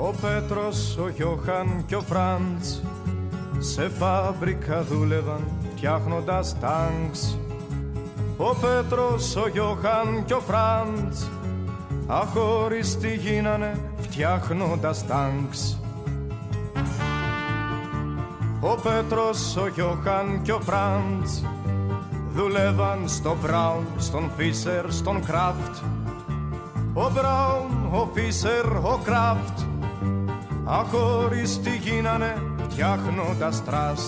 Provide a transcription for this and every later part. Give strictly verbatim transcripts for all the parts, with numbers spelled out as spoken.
Ο Πέτρος, ο Γιώχαν και ο Φραντς σε φάμπρικα δούλευαν φτιάχνοντας τάγκς. Ο Πέτρος, ο Γιώχαν και ο Φραντς αχώριστοι γίνανε φτιάχνοντας τάγκς. Ο Πέτρος, ο Γιώχαν και ο Φραντς δουλεύαν στο Μπράουν, στον Φίσερ, στον Κράφτ. Ο Μπράουν, ο Φίσερ, ο Κράφτ αχώριστοι γίνανε φτιάχνοντας τραστ.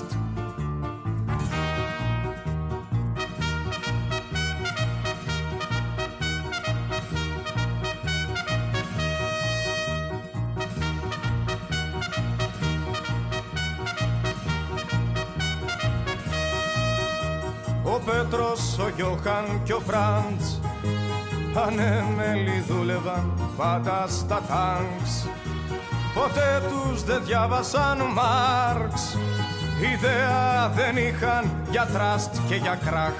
Ο Πέτρος, ο Γιώχαν και ο Φραντς ανέμελοι δούλευαν πάντα στα τάγκς. Ποτέ τους δεν διάβασαν Μάρξ, ιδέα δεν είχαν για τραστ και για κράχ.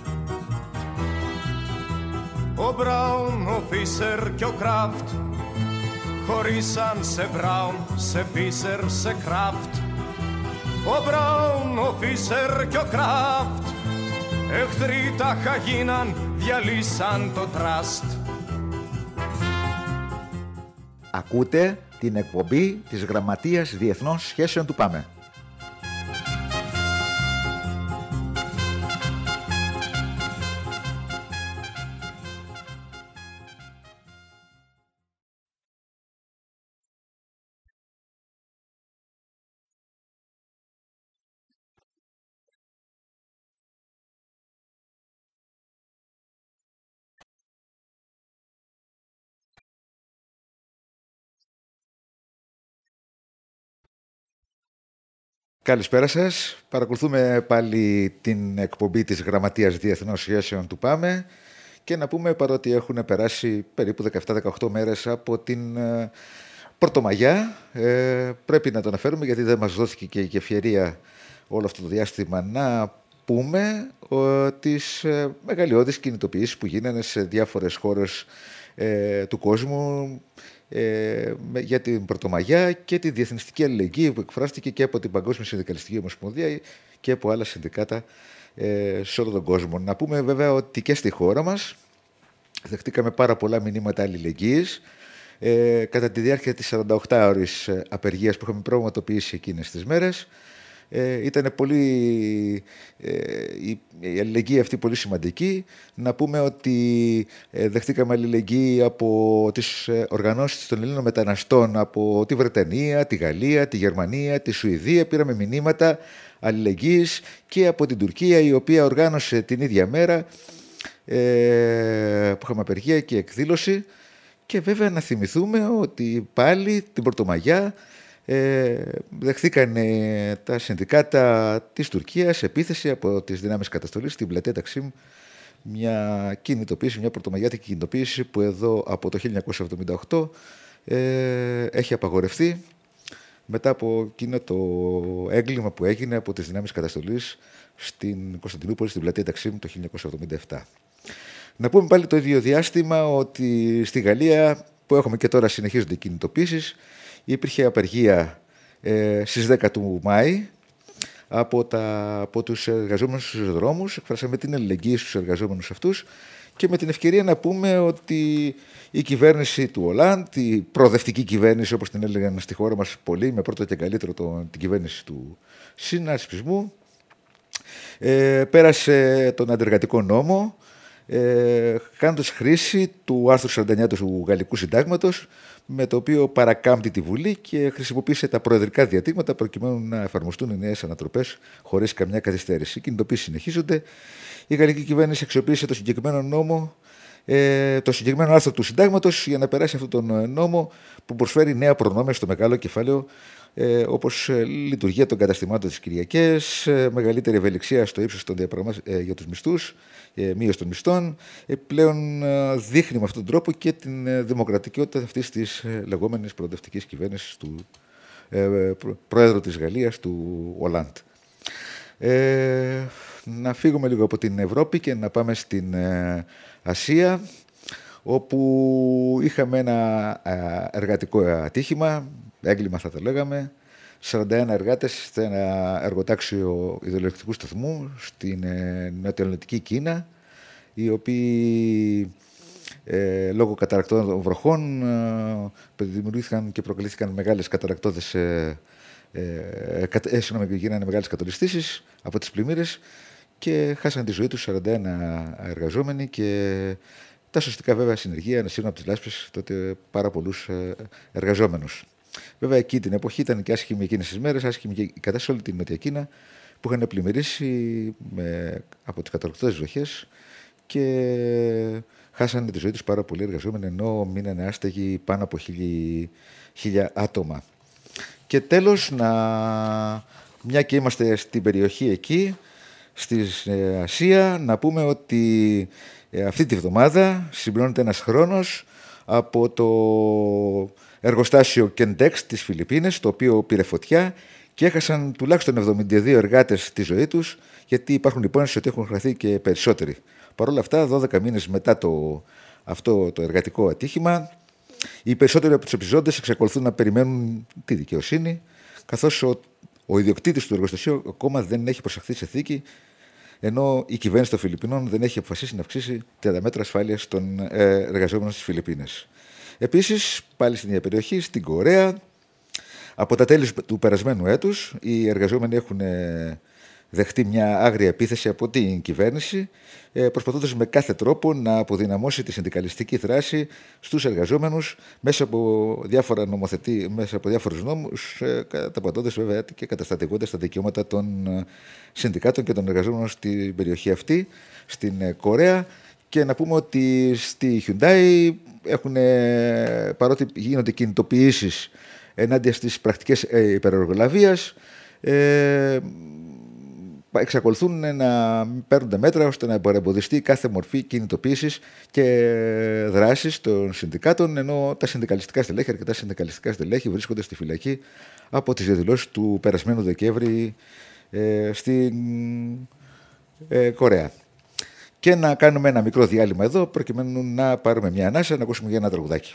Ο Μπράουν, ο Φίσερ και ο Κράφτ χωρίσαν σε Μπράουν, σε Φίσερ, σε Κράφτ. Ο Μπράουν, ο Φίσερ και ο Κράφτ εχθροί τάχα γίναν, διαλύσαν το τραστ. Ακούτε την εκπομπή της Γραμματείας Διεθνών Σχέσεων του ΠΑΜΕ. Καλησπέρα σας. Παρακολουθούμε πάλι την εκπομπή της Γραμματείας Διεθνών Σχέσεων του ΠΑΜΕ και να πούμε, παρότι έχουν περάσει περίπου δεκαεπτά δεκαοκτώ μέρες από την ε, Πρωτομαγιά, ε, πρέπει να το αναφέρουμε γιατί δεν μας δόθηκε και η ευκαιρία όλο αυτό το διάστημα να πούμε ε, τις ε, μεγαλειώδεις κινητοποιήσεις που γίνανε σε διάφορες χώρες ε, του κόσμου Ε, για την Πρωτομαγιά και τη διεθνιστική αλληλεγγύη που εκφράστηκε και από την Παγκόσμια Συνδικαλιστική Ομοσπονδία και από άλλα συνδικάτα ε, σε όλο τον κόσμο. Να πούμε βέβαια ότι και στη χώρα μας δεχτήκαμε πάρα πολλά μηνύματα αλληλεγγύης ε, κατά τη διάρκεια της σαρανταοκτάωρης απεργίας που είχαμε πραγματοποιήσει εκείνες τις μέρες. Ε, ήταν πολύ, ε, η, η αλληλεγγύη αυτή πολύ σημαντική. Να πούμε ότι ε, δεχτήκαμε αλληλεγγύη από τις ε, οργανώσεις των Ελλήνων μεταναστών από τη Βρετανία, τη Γαλλία, τη Γερμανία, τη Σουηδία. Πήραμε μηνύματα αλληλεγγύης και από την Τουρκία, η οποία οργάνωσε την ίδια μέρα ε, που είχαμε απεργία και εκδήλωση. Και βέβαια να θυμηθούμε ότι πάλι την Πρωτομαγιά Ε, δεχθήκαν ε, τα συνδικάτα της Τουρκίας επίθεση από τις δυνάμεις καταστολής στην πλατεία Ταξίμ, μια κινητοποίηση, μια πρωτομαγιάτικη κινητοποίηση που εδώ από το χίλια εννιακόσια εβδομήντα οκτώ ε, έχει απαγορευτεί μετά από εκείνο το έγκλημα που έγινε από τις δυνάμεις καταστολής στην Κωνσταντινούπολη, στην πλατεία Ταξίμ το χίλια εννιακόσια εβδομήντα επτά. Να πούμε πάλι το ίδιο διάστημα ότι στη Γαλλία, που έχουμε και τώρα συνεχίζονται οι κινητοποίησεις, υπήρχε απεργία ε, στις δέκα του Μάη από, τα, από τους εργαζόμενους στους δρόμους. Εκφράσαμε την αλληλεγγύη στους εργαζόμενους αυτούς και με την ευκαιρία να πούμε ότι η κυβέρνηση του Ολάντ, η προοδευτική κυβέρνηση όπως την έλεγαν στη χώρα μας πολύ, με πρώτο και καλύτερο το, την κυβέρνηση του συνασπισμού, ε, πέρασε τον αντεργατικό νόμο ε, κάνοντας χρήση του άρθρου σαράντα εννιά του Γαλλικού Συντάγματος, με το οποίο παρακάμπτει τη Βουλή και χρησιμοποίησε τα προεδρικά διατάγματα προκειμένου να εφαρμοστούν οι νέες ανατροπές χωρίς καμιά καθυστέρηση. Οι κινητοποίησεις συνεχίζονται. Η γαλλική κυβέρνηση αξιοποίησε το συγκεκριμένο νόμο, ε, το συγκεκριμένο άρθρο του Συντάγματος για να περάσει αυτόν τον νόμο που προσφέρει νέα προνόμια στο μεγάλο κεφάλαιο, ε, όπως ε, λειτουργία των καταστημάτων τις Κυριακές, ε, μεγαλύτερη ευελιξία στο ύψος των διαπραγμάτευσεων ε, για τους μισθούς, ε, μείωση των μισθών. Ε, πλέον ε, δείχνει με αυτόν τον τρόπο και την ε, δημοκρατικότητα αυτής της ε, λεγόμενης προοδευτικής κυβέρνησης του ε, προ, πρόεδρου της Γαλλίας, του Ολάντ. Ε, να φύγουμε λίγο από την Ευρώπη και να πάμε στην ε, Ασία, όπου είχαμε ένα εργατικό ατύχημα, έγκλημα θα το λέγαμε, σαράντα ένα εργάτες σε ένα εργοτάξιο υδροελεκτρικού σταθμού στην νοτιοανατολική Κίνα, οι οποίοι ε, λόγω καταρρακτών βροχών ε, δημιουργήθηκαν και προκαλήθηκαν μεγάλες καταρρακτώδες, ε, ε, ε, συγγνώμη, γίνανε μεγάλες κατολιστήσεις από τις πλημμύρες και χάσαν τη ζωή τους σαράντα ένα εργαζόμενοι και τα σωστικά βέβαια συνεργεία να σύρουν από τις λάσπες τότε πάρα πολλούς ε, εργαζόμενους. Βέβαια εκεί την εποχή ήταν και άσχημη εκείνες τις μέρες, άσχημη και η κατάσταση όλη την Νότια Κίνα που είχαν πλημμυρίσει με, από τις καταρρακτώδες βροχές και χάσανε τη ζωή τους πάρα πολλοί εργαζόμενοι, ενώ μείνανε άστεγοι πάνω από χίλια, χίλια άτομα. Και τέλος, να, μια και είμαστε στην περιοχή εκεί, στη Ασία, να πούμε ότι αυτή τη βδομάδα συμπληρώνεται ένας χρόνος από το εργοστάσιο Kentex της Φιλιππίνες, το οποίο πήρε φωτιά και έχασαν τουλάχιστον εβδομήντα δύο εργάτες τη ζωή τους, γιατί υπάρχουν υπόνοιες ότι έχουν χαθεί και περισσότεροι. Παρ' όλα αυτά, δώδεκα μήνες μετά το, αυτό το εργατικό ατύχημα, οι περισσότεροι από τους επιζώντες εξακολουθούν να περιμένουν τη δικαιοσύνη, καθώς ο, ο ιδιοκτήτης του εργοστασίου ακόμα δεν έχει προσαχθεί σε θήκη, ενώ η κυβέρνηση των Φιλιππινών δεν έχει αποφασίσει να αυξήσει τα μέτρα ασφάλειας των ε, εργαζόμενων στις Φιλιππίνες. Επίσης, πάλι στην ίδια περιοχή, στην Κορέα, από τα τέλη του περασμένου έτους, οι εργαζόμενοι έχουν δεχτεί μια άγρια επίθεση από την κυβέρνηση, προσπαθώντας με κάθε τρόπο να αποδυναμώσει τη συνδικαλιστική δράση στους εργαζόμενους μέσα από, διάφορα νομοθετή, μέσα από διάφορους νόμους, καταπατώντας βέβαια και καταστατηγώντας τα δικαιώματα των συνδικάτων και των εργαζόμενων στην περιοχή αυτή, στην Κορέα. Και να πούμε ότι στη Hyundai έχουν, παρότι γίνονται κινητοποιήσεις ενάντια στις πρακτικές υπερεργολαβίας, ε, εξακολουθούν να παίρνουν μέτρα ώστε να εμποδιστεί κάθε μορφή κινητοποίησης και δράσης των συνδικάτων, ενώ τα συνδικαλιστικά στελέχη, αρκετά συνδικαλιστικά στελέχη βρίσκονται στη φυλακή από τις διαδηλώσεις του περασμένου Δεκέμβρη ε, στην ε, Κορέα. Και να κάνουμε ένα μικρό διάλειμμα εδώ, προκειμένου να πάρουμε μια ανάσα, να ακούσουμε για ένα τραγουδάκι.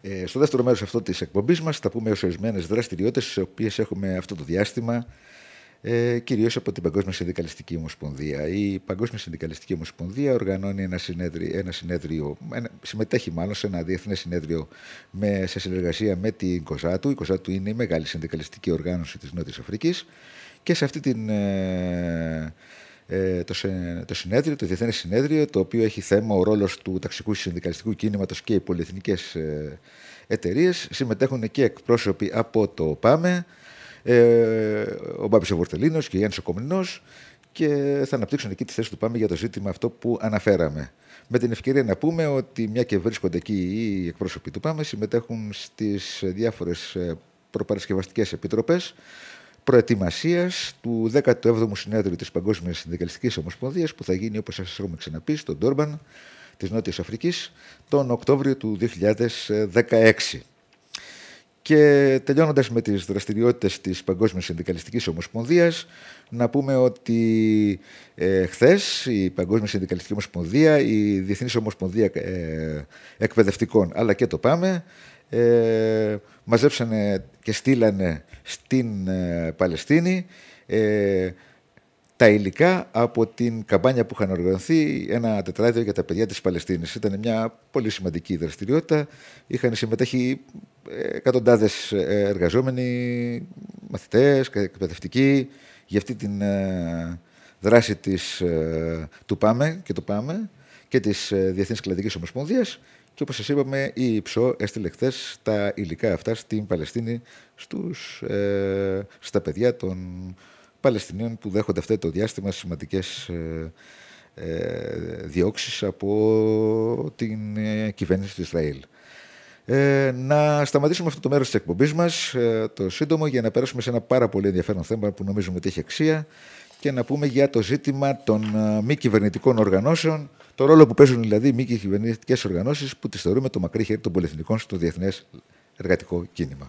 Ε, στο δεύτερο μέρος αυτό της εκπομπής μας θα πούμε ως ορισμένες δραστηριότητες τις οποίες έχουμε αυτό το διάστημα, ε, κυρίως από την Παγκόσμια Συνδικαλιστική Ομοσπονδία. Η Παγκόσμια Συνδικαλιστική Ομοσπονδία οργανώνει ένα συνέδριο, ένα συνέδριο ένα, συμμετέχει μάλλον σε ένα διεθνές συνέδριο με, σε συνεργασία με την Κοζάτου. Η Κοζάτου είναι η μεγάλη συνδικαλιστική οργάνωση της Νότιας Αφρικής και σε αυτή την... Ε, Το, το συνέδριο, το Διεθνές Συνέδριο, το οποίο έχει θέμα ο ρόλος του ταξικού συνδικαλιστικού κίνηματος και οι πολυεθνικές εταιρείες. Συμμετέχουν και εκπρόσωποι από το ΠΑΜΕ, ο Μπάμπης ο Βορτελίνος και ο Γιάννης ο Κομνηνός, και θα αναπτύξουν εκεί τη θέση του ΠΑΜΕ για το ζήτημα αυτό που αναφέραμε. Με την ευκαιρία να πούμε ότι μια και βρίσκονται εκεί οι εκπρόσωποι του ΠΑΜΕ, συμμετέχουν στις διάφορες προπαρασκευαστικές επιτροπές προετοιμασίας του δέκατου έβδομου συνέδριου της Παγκόσμιας Συνδικαλιστικής Ομοσπονδίας, που θα γίνει, όπως σας έχουμε ξαναπεί, στο Ντόρμπαν της Νότιας Αφρικής τον Οκτώβριο του δύο χιλιάδες δεκαέξι. Και τελειώνοντας με τις δραστηριότητες της Παγκόσμιας Συνδικαλιστικής Ομοσπονδίας, να πούμε ότι ε, χθες η Παγκόσμια Συνδικαλιστική Ομοσπονδία, η Διεθνής Ομοσπονδία ε, Εκπαιδευτικών, αλλά και το ΠΑΜΕ, Ε, μαζέψανε και στείλανε στην ε, Παλαιστίνη ε, τα υλικά από την καμπάνια που είχαν οργανωθεί, ένα τετράδιο για τα παιδιά της Παλαιστίνης. Ήταν μια πολύ σημαντική δραστηριότητα. Είχαν συμμετέχει εκατοντάδες εργαζόμενοι, μαθητές, εκπαιδευτικοί για αυτή την ε, δράση της, ε, του ΠΑΜΕ και του ΠΑΜΕ και της ε, Διεθνής Κλαδικής Ομοσπονδίας. Και όπως σας είπαμε, η ΙΠΣΟ έστειλε χθες τα υλικά αυτά στην Παλαιστίνη στους, ε, στα παιδιά των Παλαιστινίων που δέχονται αυτό το διάστημα σημαντικές ε, ε, διώξεις από την ε, κυβέρνηση του Ισραήλ. Ε, να σταματήσουμε αυτό το μέρος της εκπομπής μας, ε, το σύντομο, για να περάσουμε σε ένα πάρα πολύ ενδιαφέρον θέμα που νομίζουμε ότι έχει αξία, και να πούμε για το ζήτημα των ε, μη κυβερνητικών οργανώσεων, το ρόλο που παίζουν δηλαδή οι μη κυβερνητικές οργανώσεις που τις θεωρούμε το μακρύ χέρι των πολυεθνικών στο διεθνές εργατικό κίνημα.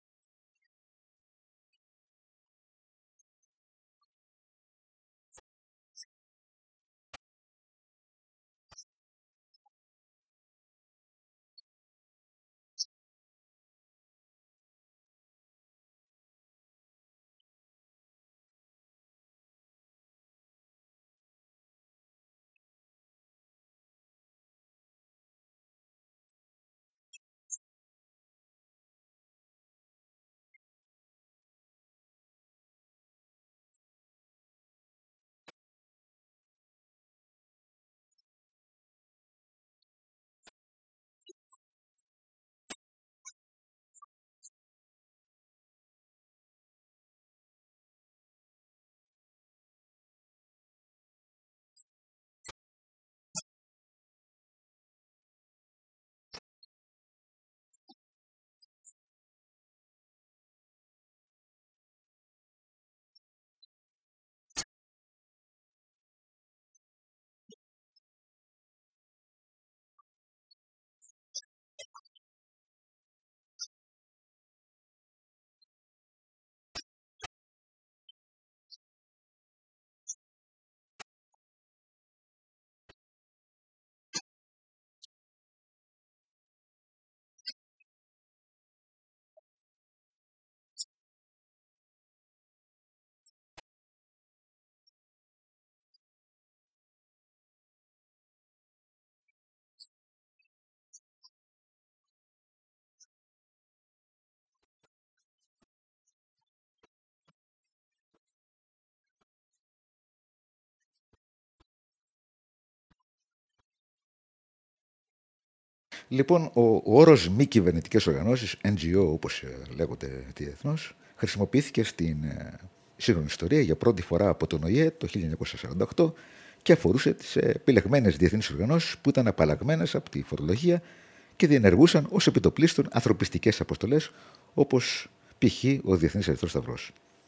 Λοιπόν, ο, ο όρος μη κυβερνητικές οργανώσεις, εν τζι ο όπως λέγονται διεθνώς, χρησιμοποιήθηκε στην ε, σύγχρονη ιστορία για πρώτη φορά από τον Ο Η Ε το χίλια εννιακόσια σαράντα οκτώ και αφορούσε τις επιλεγμένες διεθνείς οργανώσεις που ήταν απαλλαγμένες από τη φορολογία και διενεργούσαν ως επιτοπλίστων ανθρωπιστικές αποστολές, όπως π.χ. ο Διεθνής Ερυθρός Σταυρός.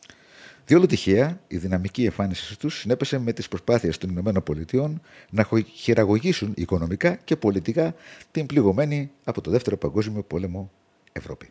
Διόλου τυχαία, η δυναμική εμφάνιση τους συνέπεσε με τις προσπάθειες των ΗΠΑ να χειραγωγήσουν οικονομικά και πολιτικά την πληγωμένη από το Δεύτερο Παγκόσμιο Πόλεμο Ευρώπη.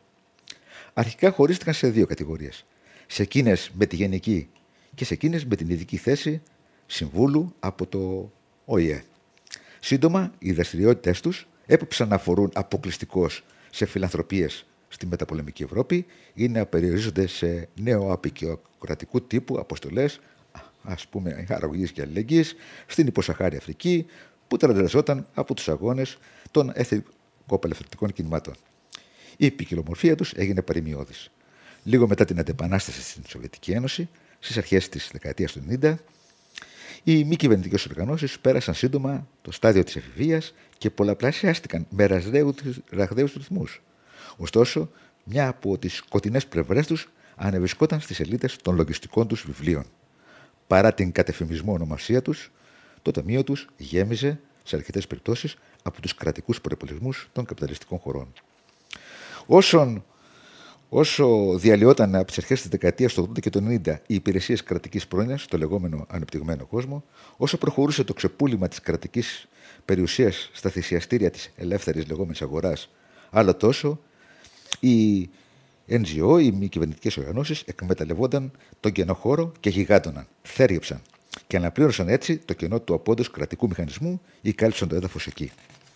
Αρχικά χωρίστηκαν σε δύο κατηγορίες. Σε εκείνες με τη γενική και σε εκείνες με την ειδική θέση συμβούλου από το Ο Η Ε. Σύντομα, οι δραστηριότητες τους έπαψαν να αφορούν αποκλειστικώς σε φιλανθρωπίες στη μεταπολεμική Ευρώπη ή να περιορίζονται σε νεοαπικιοκρατικού τύπου αποστολές, ας πούμε αρρωγής και αλληλεγγύης, στην υποσαχάρη Αφρική, που ταρανταζόταν από τους αγώνες των εθνικοαπελευθερωτικών κινημάτων. Η ποικιλομορφία τους έγινε παρημιώδης. Λίγο μετά την αντεπανάσταση στην Σοβιετική Ένωση, στις αρχές της δεκαετίας του ενενήντα, οι μη κυβερνητικές οργανώσεις πέρασαν σύντομα το στάδιο της εφηβείας και πολλαπλασιάστηκαν με ραγδαίους ρυθμούς. Ωστόσο, μια από τις σκοτεινές πλευρές τους ανεβρισκόταν στις σελίδες των λογιστικών τους βιβλίων. Παρά την κατεφημισμό ονομασία τους, το ταμείο τους γέμιζε σε αρκετές περιπτώσεις από τους κρατικούς προϋπολογισμούς των καπιταλιστικών χωρών. Όσον Όσο διαλυόταν από τις αρχές της δεκαετίας του ογδόντα και του ενενήντα οι υπηρεσίες κρατικής πρόνοιας στο λεγόμενο ανεπτυγμένο κόσμο, όσο προχωρούσε το ξεπούλημα της κρατικής περιουσίας στα θυσιαστήρια της ελεύθερης λεγόμενης αγοράς, άλλο τόσο οι εν τζι ο, οι μη κυβερνητικές οργανώσεις, εκμεταλλευόταν τον κενό χώρο και γιγάντωναν, θέριεψαν και αναπλήρωσαν έτσι το κενό του απόντος κρατικού μηχανισμού ή κάλυψαν το έδαφος εκεί.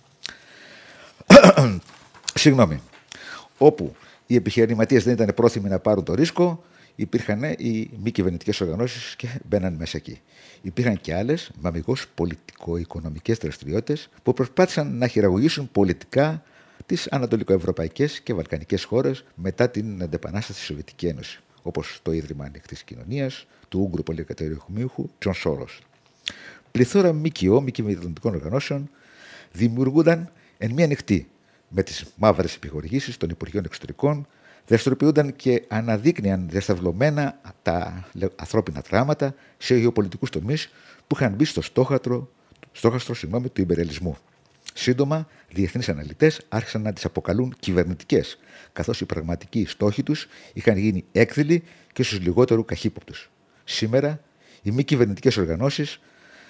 Συγγνώμη. Όπου οι επιχειρηματίες δεν ήταν πρόθυμοι να πάρουν το ρίσκο, υπήρχαν οι μη κυβερνητικές οργανώσεις και μπαίναν μέσα εκεί. Υπήρχαν και άλλες, μαμιγώς πολιτικο-οικονομικές δραστηριότητες, που προσπάθησαν να χειραγωγήσουν πολιτικά τις ανατολικοευρωπαϊκές και βαλκανικές χώρες μετά την αντεπανάσταση στη Σοβιετική Ένωση, όπως το Ίδρυμα Ανοιχτής Κοινωνίας, του Ούγγρου πολυκατοικημούχου Τζον Σόρος. Πληθώρα ΜΚΟ, μη κυβερνητικών οργανώσεων, δημιουργούνταν εν μία νυχτή με τις μαύρες επιχορηγήσεις των Υπουργείων Εξωτερικών, δραστηριοποιούνταν και αναδείκνυαν διασταυλωμένα τα ανθρώπινα δράματα σε γεωπολιτικούς τομείς που είχαν μπει στο στόχαστρο, στόχαστρο συγγνώμη, του ιμπεριαλισμού. Σύντομα, διεθνείς αναλυτές άρχισαν να τις αποκαλούν κυβερνητικές, καθώς οι πραγματικοί στόχοι τους είχαν γίνει έκδηλοι και στους λιγότερου καχύποπτους. Σήμερα, οι μη κυβερνητικές οργανώσεις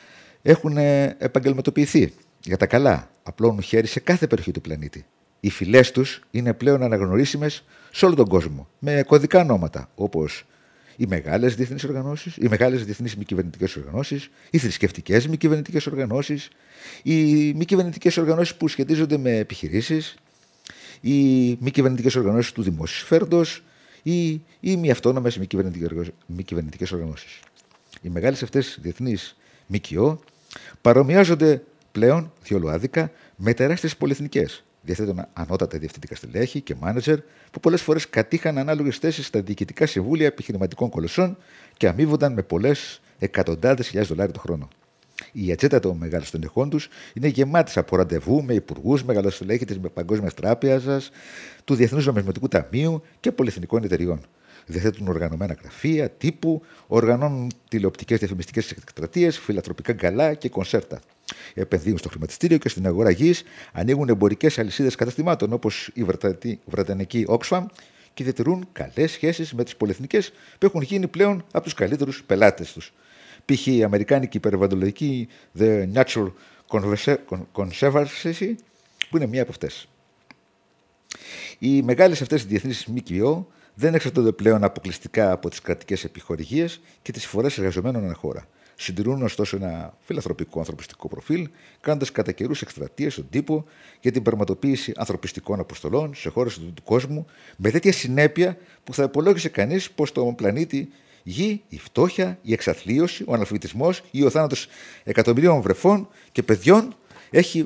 έχουν επαγγελματοποιηθεί για τα καλά, απλώνουν χέρι σε κάθε περιοχή του πλανήτη. Οι φυλές τους είναι πλέον αναγνωρίσιμες σε όλο τον κόσμο, με κωδικά ονόματα, όπως οι μεγάλες διεθνείς οργανώσεις, οι μεγάλες διεθνείς μη κυβερνητικές οργανώσεις, οι θρησκευτικές μη κυβερνητικές οργανώσεις, οι μη κυβερνητικές οργανώσεις που σχετίζονται με επιχειρήσεις, οι μη κυβερνητικές οργανώσεις του δημόσιου συμφέροντος ή οι μη αυτόνομες μη κυβερνητικές οργανώσεις. Οι μεγάλες αυτές διεθνείς ΜΚΟ παρομοιάζονται πλέον, διόλου άδικα, με τεράστιες πολυεθνικές. Διαθέτουν ανώτατα διευθυντικά στελέχη και μάνατζερ που πολλές φορές κατήχαν ανάλογες θέσεις στα διοικητικά συμβούλια επιχειρηματικών κολοσσών και αμείβονταν με πολλές εκατοντάδες χιλιάδες δολάρια το χρόνο. Η ατζέντα των μεγάλων στελεχών τους είναι γεμάτη από ραντεβού με υπουργούς, μεγαλοστελέχη της Παγκόσμιας Τράπεζας, του Διεθνούς Νομισματικού Ταμείου και πολυεθνικών εταιριών. Διαθέτουν οργανωμένα γραφεία, τύπου, οργανώνουν τηλεοπτικές διαφημιστικές εκστρατείες, φιλανθρωπικά γκαλά και κονσέρτα. Επενδύουν στο χρηματιστήριο και στην αγορά γης, ανοίγουν εμπορικές αλυσίδες καταστημάτων όπως η βρετανική Oxfam και διατηρούν καλές σχέσεις με τις πολυεθνικές που έχουν γίνει πλέον από τους καλύτερους πελάτες τους. Π.χ. η αμερικάνικη περιβαλλοντολογική The Natural Conservancy, που είναι μία από αυτές. Οι μεγάλες αυτές διεθνείς ΜΚΟ δεν εξαρτώνται πλέον αποκλειστικά από τις κρατικές επιχορηγίες και τις φορές εργαζομένων ανά χώρα. Συντηρούν ωστόσο ένα φιλανθρωπικό ανθρωπιστικό προφίλ, κάνοντας κατά καιρούς εκστρατείες στον τύπο για την πραγματοποίηση ανθρωπιστικών αποστολών σε χώρες του κόσμου, με τέτοια συνέπεια που θα υπολόγισε κανείς πως στον πλανήτη Γη η φτώχεια, η εξαθλίωση, ο αναλφαβητισμός ή ο θάνατος εκατομμυρίων βρεφών και παιδιών έχει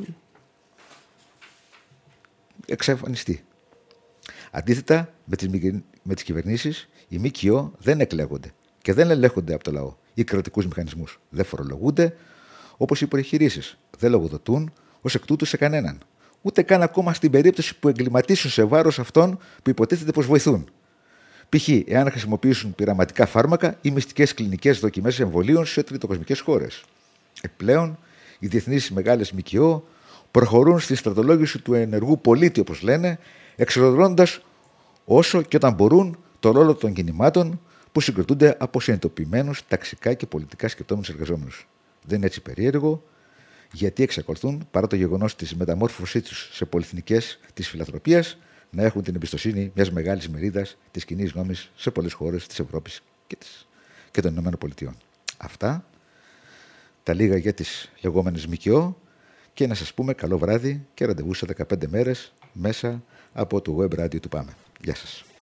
εξαφανιστεί. Αντίθετα, με τις, με τις κυβερνήσεις, οι ΜΚΟ δεν εκλέγονται και δεν ελέγχονται από το λαό ή κρατικούς μηχανισμούς. Δεν φορολογούνται, όπως οι επιχειρήσεις. Δεν λογοδοτούν ως εκ τούτου σε κανέναν. Ούτε καν ακόμα στην περίπτωση που εγκληματίσουν σε βάρος αυτών που υποτίθεται πως βοηθούν. Π.χ. εάν χρησιμοποιήσουν πειραματικά φάρμακα ή μυστικές κλινικές δοκιμές εμβολίων σε τριτοκοσμικές χώρες. Επιπλέον, οι διεθνείς μεγάλες ΜΚΟ προχωρούν στη στρατολόγηση του ενεργού πολίτη, όπως λένε, εξορρώνοντας όσο και όταν μπορούν το ρόλο των κινημάτων που συγκροτούνται από συνειδητοποιημένους ταξικά και πολιτικά σκεπτόμενους εργαζόμενους. Δεν είναι έτσι περίεργο, γιατί εξακολουθούν, παρά το γεγονός της μεταμόρφωσής τους σε πολυεθνικές της φιλανθρωπίας, να έχουν την εμπιστοσύνη μιας μεγάλης μερίδας της κοινής γνώμης σε πολλές χώρες της Ευρώπης και, της, και των Ηνωμένων Πολιτειών. Αυτά τα λίγα για τις λεγόμενες ΜΚΟ και να σας πούμε καλό βράδυ και ραντεβού σε δεκαπέντε μέρες μέσα από το web radio του Πάμε. Γεια σας.